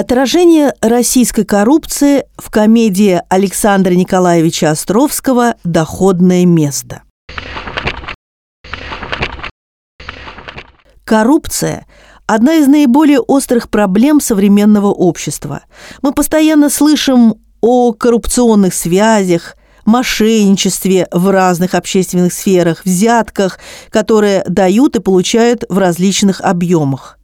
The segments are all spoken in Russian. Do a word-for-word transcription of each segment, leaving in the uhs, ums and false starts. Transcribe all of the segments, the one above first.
Отражение российской коррупции в комедии Александра Николаевича Островского «Доходное место». Коррупция – одна из наиболее острых проблем современного общества. Мы постоянно слышим о коррупционных связях, мошенничестве в разных общественных сферах, взятках, которые дают и получают в различных объемах.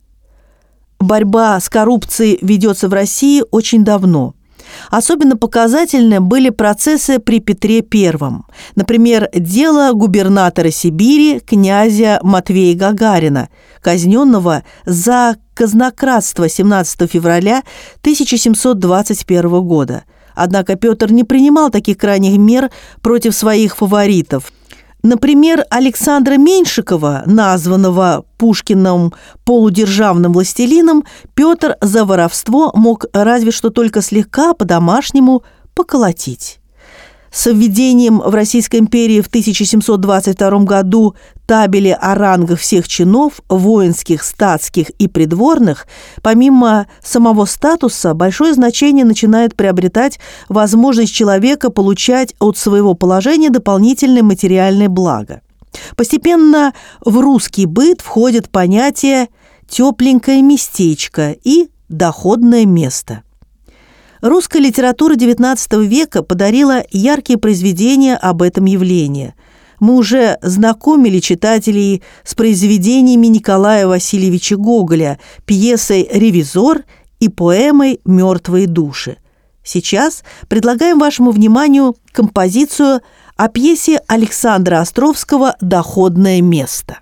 Борьба с коррупцией ведется в России очень давно. Особенно показательны были процессы при Петре Первом. Например, дело губернатора Сибири князя Матвея Гагарина, казненного за казнократство семнадцатого февраля тысяча семьсот двадцать первого года. Однако Петр не принимал таких крайних мер против своих фаворитов. Например, Александра Меньшикова, названного Пушкиным полудержавным властелином, Петр за воровство мог разве что только слегка по-домашнему поколотить. С введением в Российской империи в тысяча семьсот двадцать втором году табели о рангах всех чинов, воинских, статских и придворных, помимо самого статуса, большое значение начинает приобретать возможность человека получать от своего положения дополнительные материальные блага. Постепенно в русский быт входит понятие «тепленькое местечко» и «доходное место». Русская литература девятнадцатого века подарила яркие произведения об этом явлении. Мы уже знакомили читателей с произведениями Николая Васильевича Гоголя, пьесой «Ревизор» и поэмой «Мертвые души». Сейчас предлагаем вашему вниманию композицию о пьесе Александра Островского «Доходное место».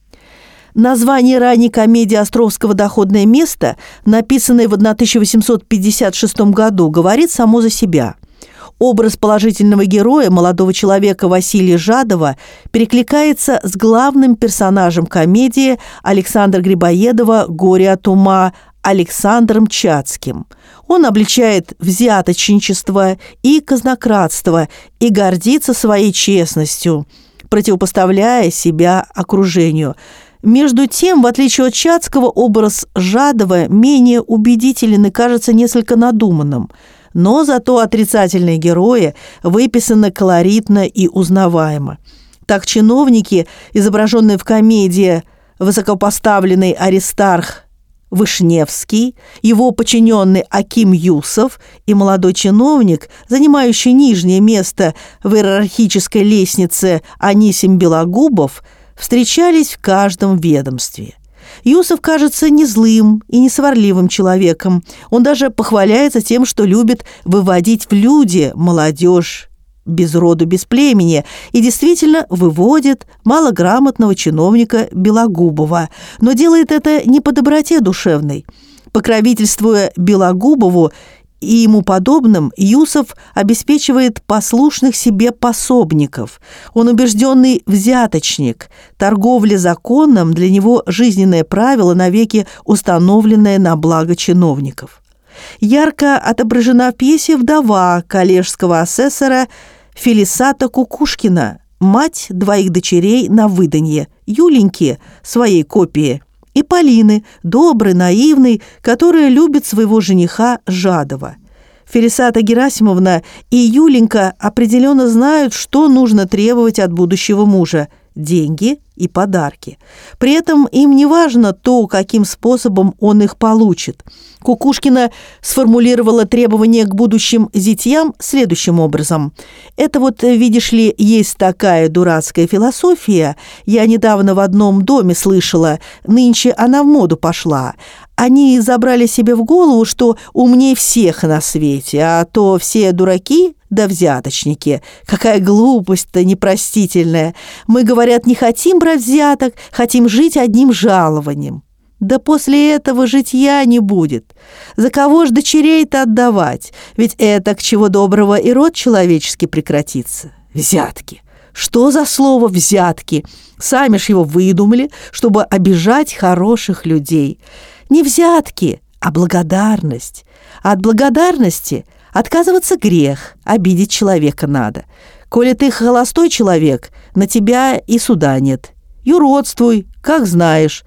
Название ранней комедии Островского «Доходное место», написанной в тысяча восемьсот пятьдесят шестом году, говорит само за себя. Образ положительного героя, молодого человека Василия Жадова, перекликается с главным персонажем комедии Александра Грибоедова «Горе от ума» Александром Чацким. Он обличает взяточничество и казнократство и гордится своей честностью, противопоставляя себя окружению. Между тем, в отличие от Чацкого, образ Жадова менее убедителен и кажется несколько надуманным. Но зато отрицательные герои выписаны колоритно и узнаваемо. Так чиновники, изображенные в комедии высокопоставленный Аристарх Вышневский, его подчиненный Аким Юсов и молодой чиновник, занимающий нижнее место в иерархической лестнице Анисим Белогубов, встречались в каждом ведомстве. Юсов кажется не злым и не сварливым человеком. Он даже похваляется тем, что любит выводить в люди молодежь без роду, без племени, и действительно выводит малограмотного чиновника Белогубова, но делает это не по доброте душевной. Покровительствуя Белогубову и ему подобным, Юсов обеспечивает послушных себе пособников. Он убежденный взяточник. Торговля законом для него жизненное правило, навеки установленное на благо чиновников. Ярко отображена в пьесе вдова коллежского асессора Фелисата Кукушкина, мать двоих дочерей на выданье, Юленьки, своей копии, и Полины, доброй, наивной, которая любит своего жениха Жадова. Фелисата Герасимовна и Юленька определенно знают, что нужно требовать от будущего мужа – деньги и подарки. При этом им не важно то, каким способом он их получит. Кукушкина сформулировала требования к будущим зятьям следующим образом. Это вот, видишь ли, есть такая дурацкая философия. Я недавно в одном доме слышала, нынче она в моду пошла. Они забрали себе в голову, что умнее всех на свете, а то все дураки да взяточники. Какая глупость-то непростительная. Мы, говорят, не хотим брать взяток, хотим жить одним жалованием. Да после этого житья не будет. За кого ж дочерей-то отдавать? Ведь это, к чего доброго, и род человеческий прекратится. Взятки. Что за слово «взятки»? Сами ж его выдумали, чтобы обижать хороших людей. Не взятки, а благодарность. А от благодарности отказываться грех, обидеть человека надо. Коли ты холостой человек, на тебя и суда нет. Юродствуй, как знаешь.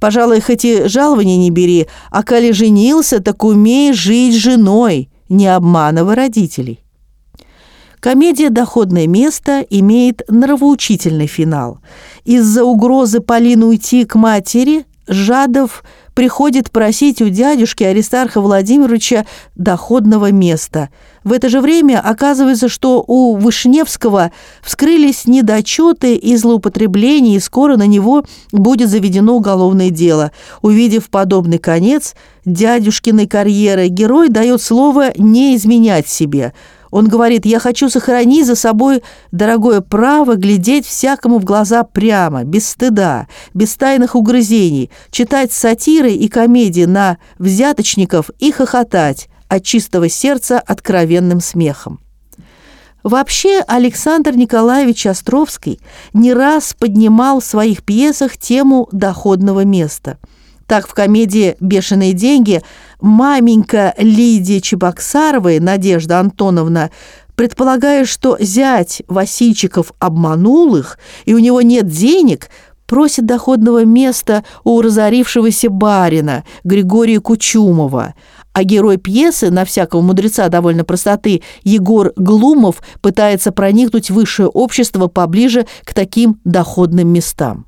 Пожалуй, хоть и жалования не бери, а коли женился, так умей жить с женой, не обманывай родителей. Комедия «Доходное место» имеет нравоучительный финал. Из-за угрозы Полины уйти к матери Жадов приходит просить у дядюшки Аристарха Владимировича доходного места. В это же время оказывается, что у Вышневского вскрылись недочеты и злоупотребления, и скоро на него будет заведено уголовное дело. Увидев подобный конец дядюшкиной карьеры, герой дает слово не изменять себе. Он говорит: «Я хочу сохранить за собой дорогое право глядеть всякому в глаза прямо, без стыда, без тайных угрызений, читать сатиры и комедии на взяточников и хохотать от чистого сердца откровенным смехом». Вообще Александр Николаевич Островский не раз поднимал в своих пьесах тему доходного места. Так, в комедии «Бешеные деньги» маменька Лидии Чебоксаровой, Надежда Антоновна, предполагая, что зять Васильчиков обманул их, и у него нет денег, просит доходного места у разорившегося барина Григория Кучумова. А герой пьесы, на всякого мудреца довольно простоты, Егор Глумов, пытается проникнуть в высшее общество поближе к таким доходным местам.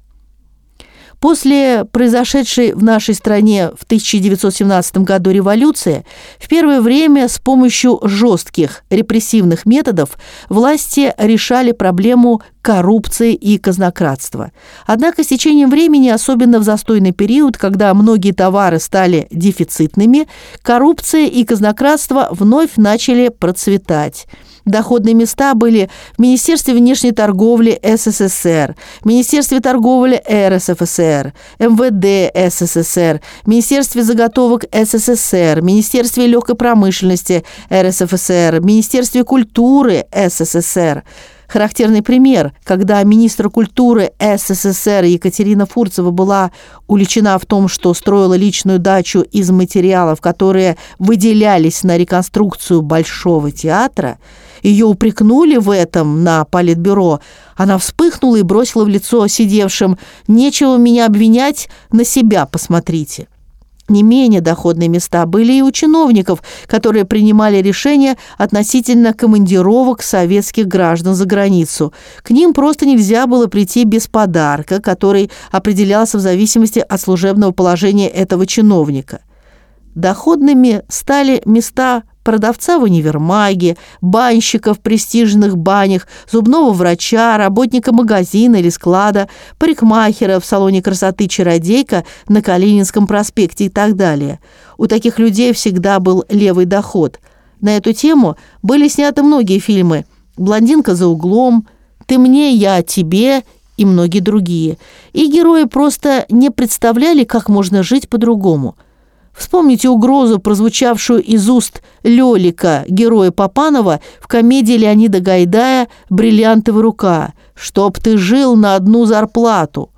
После произошедшей в нашей стране в тысяча девятьсот семнадцатом году революции, в первое время с помощью жестких репрессивных методов власти решали проблему коррупции и казнократства. Однако с течением времени, особенно в застойный период, когда многие товары стали дефицитными, коррупция и казнократство вновь начали процветать. Доходные места были в Министерстве внешней торговли СССР, Министерстве торговли РСФСР, МВД СССР, Министерстве заготовок СССР, Министерстве легкой промышленности РСФСР, Министерстве культуры СССР. Характерный пример, когда министр культуры СССР Екатерина Фурцева была уличена в том, что строила личную дачу из материалов, которые выделялись на реконструкцию Большого театра. Ее упрекнули в этом на политбюро. Она вспыхнула и бросила в лицо сидевшим: «Нечего меня обвинять, на себя посмотрите». Не менее доходные места были и у чиновников, которые принимали решения относительно командировок советских граждан за границу. К ним просто нельзя было прийти без подарка, который определялся в зависимости от служебного положения этого чиновника. Доходными стали места продавца в универмаге, банщика в престижных банях, зубного врача, работника магазина или склада, парикмахера в салоне красоты «Чародейка» на Калининском проспекте и так далее. У таких людей всегда был левый доход. На эту тему были сняты многие фильмы: «Блондинка за углом», «Ты мне, я тебе» и многие другие. И герои просто не представляли, как можно жить по-другому. Вспомните угрозу, прозвучавшую из уст Лёлика, героя Папанова, в комедии Леонида Гайдая «Бриллиантовая рука». «Чтоб ты жил на одну зарплату».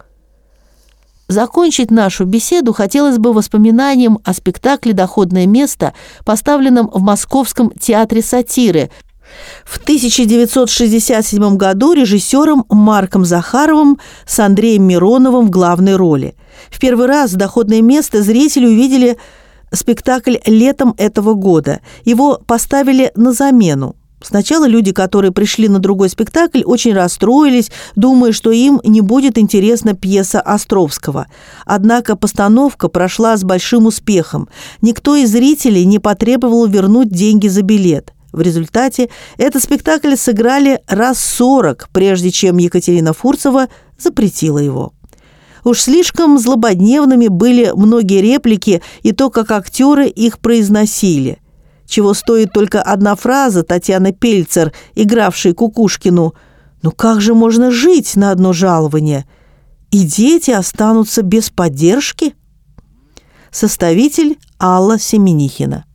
Закончить нашу беседу хотелось бы воспоминанием о спектакле «Доходное место», поставленном в Московском театре сатиры в тысяча девятьсот шестьдесят седьмом году режиссером Марком Захаровым с Андреем Мироновым в главной роли. В первый раз «Доходное место» зрители увидели спектакль летом этого года. Его поставили на замену. Сначала люди, которые пришли на другой спектакль, очень расстроились, думая, что им не будет интересна пьеса Островского. Однако постановка прошла с большим успехом. Никто из зрителей не потребовал вернуть деньги за билет. В результате этот спектакль сыграли раз сорок, прежде чем Екатерина Фурцева запретила его. Уж слишком злободневными были многие реплики и то, как актеры их произносили. Чего стоит только одна фраза Татьяны Пельцер, игравшей Кукушкину: «Ну как же можно жить на одно жалование? И дети останутся без поддержки?» Составитель Алла Семенихина.